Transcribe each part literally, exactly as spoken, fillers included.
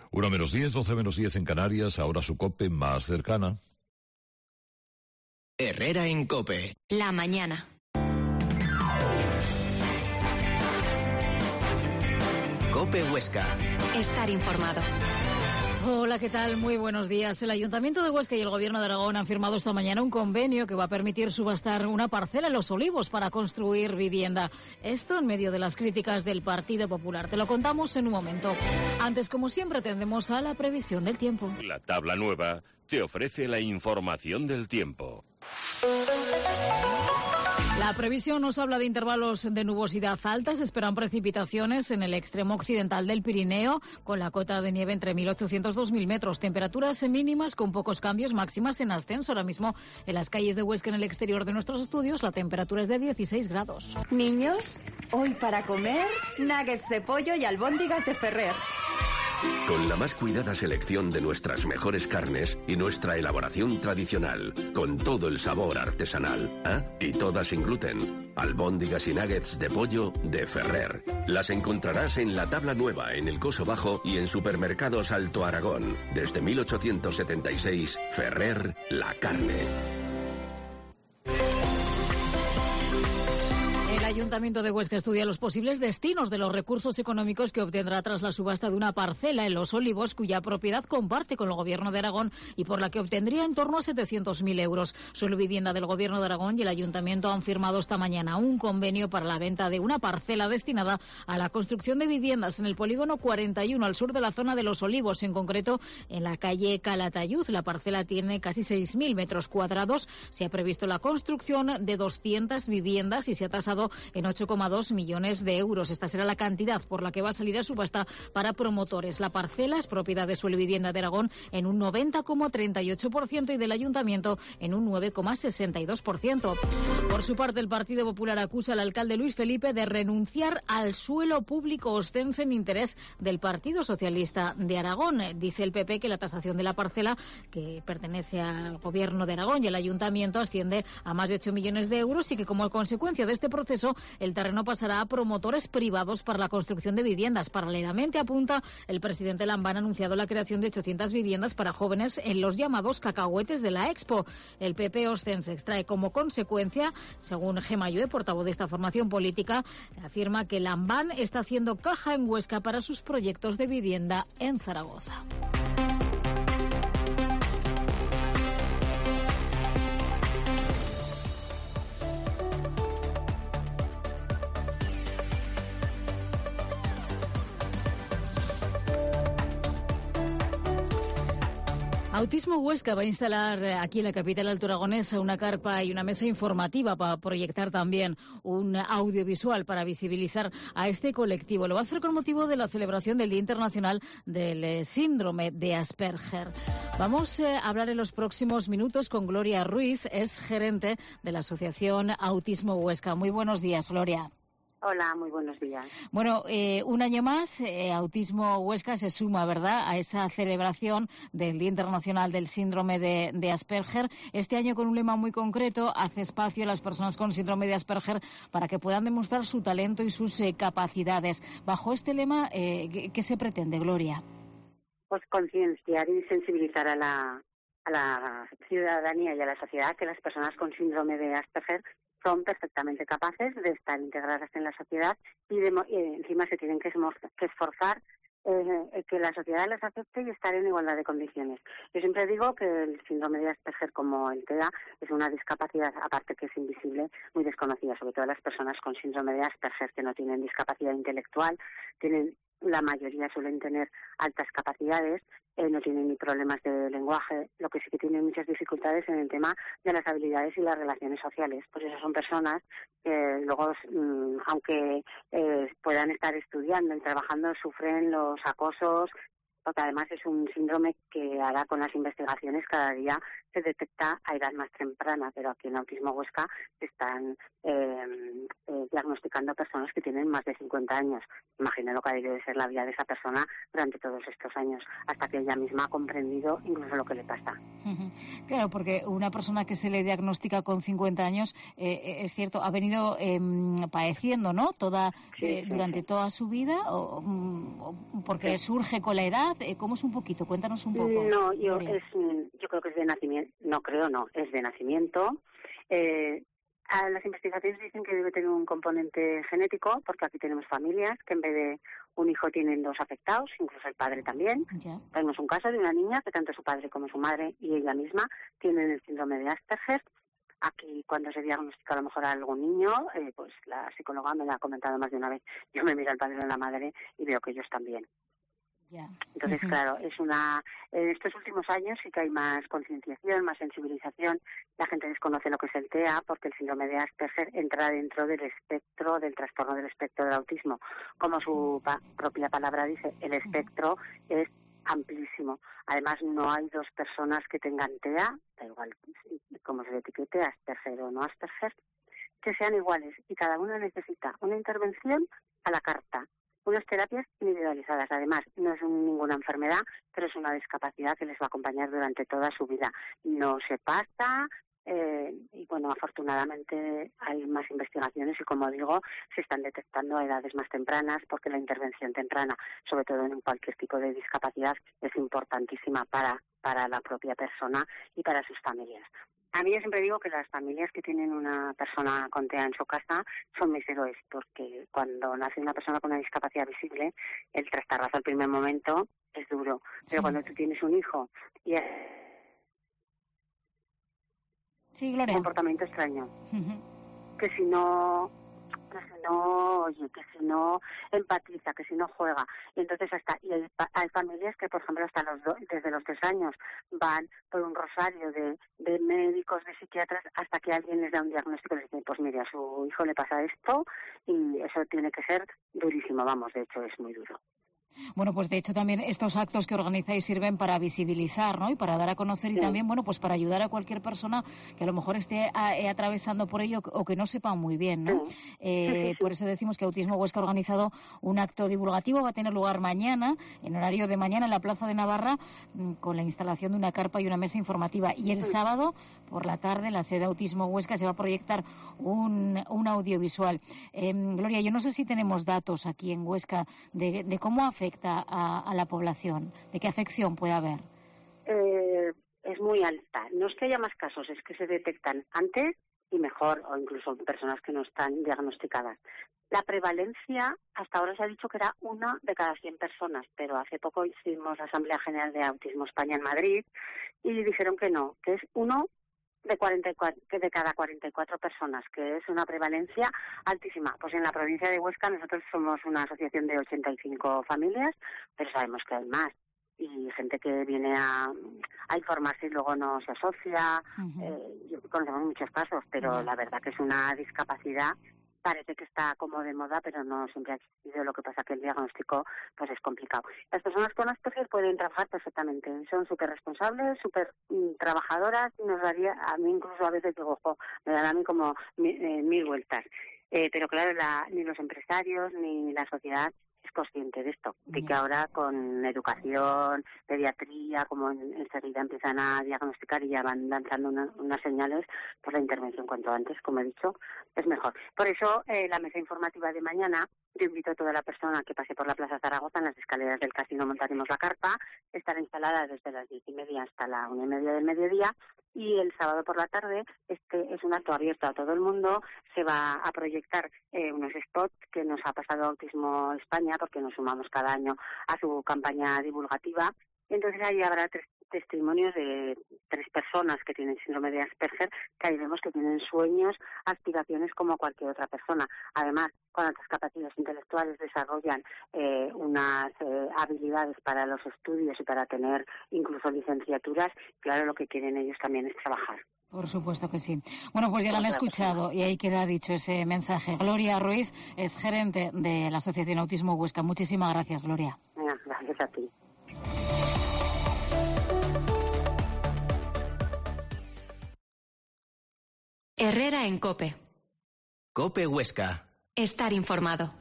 Una menos diez, doce menos diez en Canarias, ahora su COPE más cercana. Herrera en COPE. La mañana. COPE Huesca. Estar informado. Hola, ¿qué tal? Muy buenos días. El Ayuntamiento de Huesca y el Gobierno de Aragón han firmado esta mañana un convenio que va a permitir subastar una parcela en Los Olivos para construir vivienda. Esto en medio de las críticas del Partido Popular. Te lo contamos en un momento. Antes, como siempre, tendemos a la previsión del tiempo. La tabla nueva te ofrece la información del tiempo. La previsión nos habla de intervalos de nubosidad alta. Se esperan precipitaciones en el extremo occidental del Pirineo, con la cota de nieve entre mil ochocientos y dos mil metros. Temperaturas mínimas con pocos cambios, máximas en ascenso. Ahora mismo en las calles de Huesca, en el exterior de nuestros estudios, la temperatura es de dieciséis grados. Niños, hoy para comer, nuggets de pollo y albóndigas de Ferrer. Con la más cuidada selección de nuestras mejores carnes y nuestra elaboración tradicional, con todo el sabor artesanal, ¿ah? Y todas sin gluten. Albóndigas y nuggets de pollo de Ferrer. Las encontrarás en la tabla nueva, en el Coso Bajo y en supermercados Alto Aragón. Desde mil ochocientos setenta y seis, Ferrer, la carne. El Ayuntamiento de Huesca estudia los posibles destinos de los recursos económicos que obtendrá tras la subasta de una parcela en Los Olivos, cuya propiedad comparte con el Gobierno de Aragón y por la que obtendría en torno a setecientos mil euros. Solo Vivienda del Gobierno de Aragón y el Ayuntamiento han firmado esta mañana un convenio para la venta de una parcela destinada a la construcción de viviendas en el polígono cuarenta y uno, al sur de la zona de Los Olivos, en concreto en la calle Calatayud. La parcela tiene casi seis mil metros cuadrados. Se ha previsto la construcción de doscientas viviendas y se ha tasado en ocho coma dos millones de euros. Esta será la cantidad por la que va a salir a subasta para promotores. La parcela es propiedad de Suelo y Vivienda de Aragón en un noventa coma treinta y ocho por ciento y del Ayuntamiento en un nueve coma sesenta y dos por ciento. Por su parte, el Partido Popular acusa al alcalde Luis Felipe de renunciar al suelo público ostense en interés del Partido Socialista de Aragón. Dice el P P que la tasación de la parcela, que pertenece al Gobierno de Aragón y al Ayuntamiento, asciende a más de ocho millones de euros y que como consecuencia de este proceso el terreno pasará a promotores privados para la construcción de viviendas. Paralelamente, apunta, el presidente Lambán ha anunciado la creación de ochocientas viviendas para jóvenes en los llamados cacahuetes de la Expo. El P P ostense extrae como consecuencia, según Gemma Llué, portavoz de esta formación política, afirma que Lambán está haciendo caja en Huesca para sus proyectos de vivienda en Zaragoza. Autismo Huesca va a instalar aquí en la capital altoaragonesa una carpa y una mesa informativa para proyectar también un audiovisual para visibilizar a este colectivo. Lo va a hacer con motivo de la celebración del Día Internacional del Síndrome de Asperger. Vamos a hablar en los próximos minutos con Gloria Ruiz, es gerente de la Asociación Autismo Huesca. Muy buenos días, Gloria. Hola, muy buenos días. Bueno, eh, un año más, eh, Autismo Huesca se suma, ¿verdad?, a esa celebración del Día Internacional del Síndrome de, de Asperger. Este año con un lema muy concreto, hace espacio a las personas con síndrome de Asperger para que puedan demostrar su talento y sus eh, capacidades. Bajo este lema, eh, ¿qué, ¿qué se pretende, Gloria? Pues concienciar y sensibilizar a la, a la ciudadanía y a la sociedad que las personas con síndrome de Asperger son perfectamente capaces de estar integradas en la sociedad y, de, y encima se tienen que, que esforzar eh, que la sociedad les acepte y estar en igualdad de condiciones. Yo siempre digo que el síndrome de Asperger, como el T E A, es una discapacidad, aparte que es invisible, muy desconocida, sobre todo las personas con síndrome de Asperger que no tienen discapacidad intelectual, tienen la mayoría suelen tener altas capacidades, eh, no tienen ni problemas de lenguaje, lo que sí que tienen muchas dificultades en el tema de las habilidades y las relaciones sociales. Pues esas son personas que luego, mmm, aunque eh, puedan estar estudiando y trabajando, sufren los acosos, porque además es un síndrome que ahora con las investigaciones cada día se detecta a edad más temprana, pero aquí en Autismo Huesca se están eh, eh, diagnosticando personas que tienen más de cincuenta años. Imagino lo que debe ser la vida de esa persona durante todos estos años, hasta que ella misma ha comprendido incluso lo que le pasa. Claro, porque una persona que se le diagnostica con cincuenta años, eh, es cierto, ha venido eh, padeciendo, ¿no? Toda, sí, eh, sí, durante sí. toda su vida, o, o porque sí. surge con la edad, Eh, ¿Cómo es un poquito? Cuéntanos un poco. No, yo, es, yo creo que es de nacimiento, no creo, no, es de nacimiento. Eh, a las investigaciones dicen que debe tener un componente genético, porque aquí tenemos familias que en vez de un hijo tienen dos afectados, incluso el padre también. Ya. Tenemos un caso de una niña que tanto su padre como su madre y ella misma tienen el síndrome de Asperger. Aquí, cuando se diagnostica a lo mejor a algún niño, eh, pues la psicóloga me lo ha comentado más de una vez. Yo me miro al padre o a la madre y veo que ellos también. Yeah. Entonces, uh-huh. claro, es una. En estos últimos años sí que hay más concienciación, más sensibilización. La gente desconoce lo que es el T E A, porque el síndrome de Asperger entra dentro del espectro, del trastorno del espectro del autismo. Como su pa- propia palabra dice, el espectro uh-huh. es amplísimo. Además, no hay dos personas que tengan T E A, da igual cómo se le etiquete, Asperger o no Asperger, que sean iguales, y cada una necesita una intervención a la carta, unas terapias individualizadas. Además, no es un, ninguna enfermedad, pero es una discapacidad que les va a acompañar durante toda su vida. No se pasa, eh, y bueno, afortunadamente hay más investigaciones y, como digo, se están detectando a edades más tempranas, porque la intervención temprana, sobre todo en cualquier tipo de discapacidad, es importantísima para, para la propia persona y para sus familias. A mí yo siempre digo que las familias que tienen una persona con T E A en su casa son mis héroes, porque cuando nace una persona con una discapacidad visible, el trastarrazo al primer momento es duro. Pero sí. cuando tú tienes un hijo y es sí, Gloria. un comportamiento extraño, uh-huh. que si no... que si no, oye, que si no empatiza, que si no juega. Y entonces hasta, y hay, hay familias que, por ejemplo, hasta los do, desde los tres años van por un rosario de, de médicos, de psiquiatras, hasta que alguien les da un diagnóstico y les dice, pues mire, a su hijo le pasa esto, y eso tiene que ser durísimo, vamos, de hecho es muy duro. Bueno, pues de hecho también estos actos que organizáis sirven para visibilizar, ¿no? Y para dar a conocer, sí. y también, bueno, pues para ayudar a cualquier persona que a lo mejor esté a, eh, atravesando por ello o que no sepa muy bien, ¿no? Sí. Eh, sí, sí, sí. Por eso decimos que Autismo Huesca ha organizado un acto divulgativo, va a tener lugar mañana, en horario de mañana, en la Plaza de Navarra, con la instalación de una carpa y una mesa informativa. Y el sí. sábado, por la tarde, en la sede Autismo Huesca, se va a proyectar un, un audiovisual. Eh, Gloria, yo no sé si tenemos datos aquí en Huesca de, de cómo afecta A, a la población, de qué afección puede haber. Eh, es muy alta. No es que haya más casos, es que se detectan antes y mejor, o incluso personas que no están diagnosticadas. La prevalencia, hasta ahora se ha dicho que era una de cada cien personas, pero hace poco hicimos la Asamblea General de Autismo España en Madrid y dijeron que no, que es uno de cuarenta y cuatro, que de cada cuarenta y cuatro personas, que es una prevalencia altísima. Pues en la provincia de Huesca nosotros somos una asociación de ochenta y cinco familias, pero sabemos que hay más. Y gente que viene a, a informarse y luego no se asocia. Uh-huh. Eh, conocemos muchos casos, pero uh-huh. la verdad que es una discapacidad. Parece que está como de moda, pero no siempre ha existido. Lo que pasa que el diagnóstico pues es complicado. Las personas con Asperger pueden trabajar perfectamente. Son súper responsables, súper mm, trabajadoras. Nos daría, a mí incluso a veces digo, ojo, me dan a mí como mi, eh, mil vueltas. Eh, pero claro, la, ni los empresarios ni la sociedad es consciente de esto, de que ahora con educación, pediatría, como en, enseguida empiezan a diagnosticar y ya van lanzando una, unas señales, pues la intervención cuanto antes, como he dicho, es mejor. Por eso, eh, la mesa informativa de mañana, yo invito a toda la persona que pase por la Plaza Zaragoza, en las escaleras del casino montaremos la carpa, estará instalada desde las diez y media hasta la una y media del mediodía, y el sábado por la tarde este es un acto abierto a todo el mundo. Se va a proyectar eh, unos spots que nos ha pasado Autismo España, porque nos sumamos cada año a su campaña divulgativa. Entonces ahí habrá tres testimonios de tres personas que tienen síndrome de Asperger, que ahí vemos que tienen sueños, aspiraciones como cualquier otra persona. Además, con altas capacidades intelectuales desarrollan eh, unas eh, habilidades para los estudios y para tener incluso licenciaturas. Claro, lo que quieren ellos también es trabajar. Por supuesto que sí. Bueno, pues ya lo han escuchado y ahí queda dicho ese mensaje. Gloria Ruiz es gerente de la Asociación Autismo Huesca. Muchísimas gracias, Gloria. Gracias a ti. Herrera en COPE. COPE Huesca. Estar informado.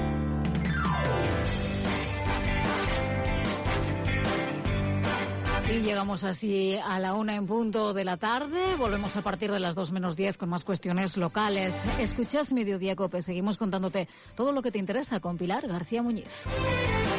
Y llegamos así a la una en punto de la tarde. Volvemos a partir de las dos menos diez con más cuestiones locales. Escuchas Mediodía COPE. Seguimos contándote todo lo que te interesa con Pilar García Muñiz.